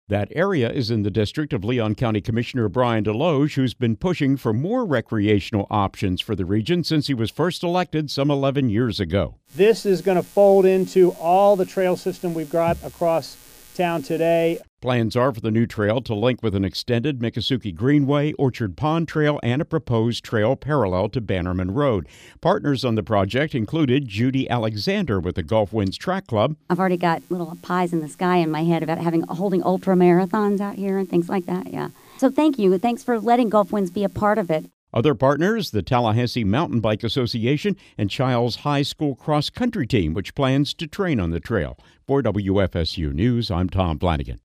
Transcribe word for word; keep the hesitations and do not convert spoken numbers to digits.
That area is in the district of Leon County Commissioner Brian Deloge, who's been pushing for more recreational options for the region since he was first elected some eleven years ago. This is going to fold into all the trail system we've got across town today. Plans are for the new trail to link with an extended Miccosukee Greenway, Orchard Pond Trail, and a proposed trail parallel to Bannerman Road. Partners on the project included Judy Alexander with the Gulf Winds Track Club. I've already got little pies in the sky in my head about having holding ultra marathons out here and things like that. Yeah. So thank you. Thanks for letting Gulf Winds be a part of it. Other partners, the Tallahassee Mountain Bike Association and Childs High School cross-country team, which plans to train on the trail. For W F S U News, I'm Tom Flanagan.